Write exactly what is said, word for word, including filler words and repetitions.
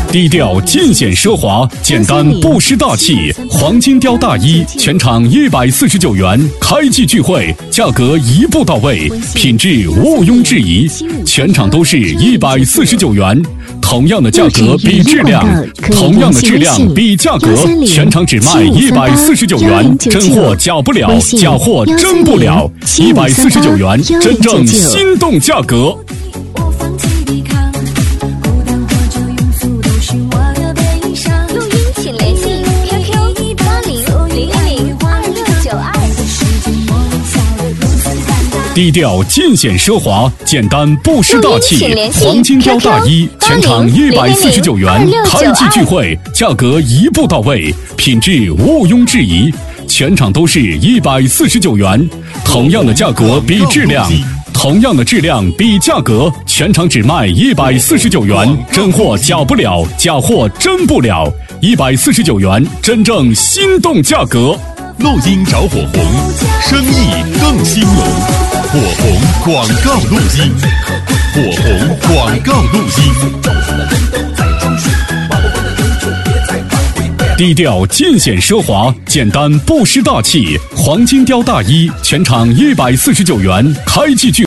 低调尽显奢华，简单不失大气。黄金貂大衣全场一百四十九元，开季聚会，价格一步到位，品质毋庸置疑。全场都是一百四十九元，同样的价格比质量，同样的质量比价格，全场只卖一百四十九元，真货假不了，假货真不了，一百四十九元，真正心动价格。低调尽显奢华，简单不失大气。黄金貂大衣全场一百四十九元，开季聚会，价格一步到位，品质毋庸置疑。全场都是一百四十九元，同样的价格比质量，同样的质量比价格，全场只卖一百四十九元，真货假不了，假货真不了，一百四十九元，真正心动价格。 录音找火红，生意更兴隆。火红广告录音，火红广告录音。 低调尽显奢华，简单不失大气。黄金貂大衣全场一百四十九元，开季聚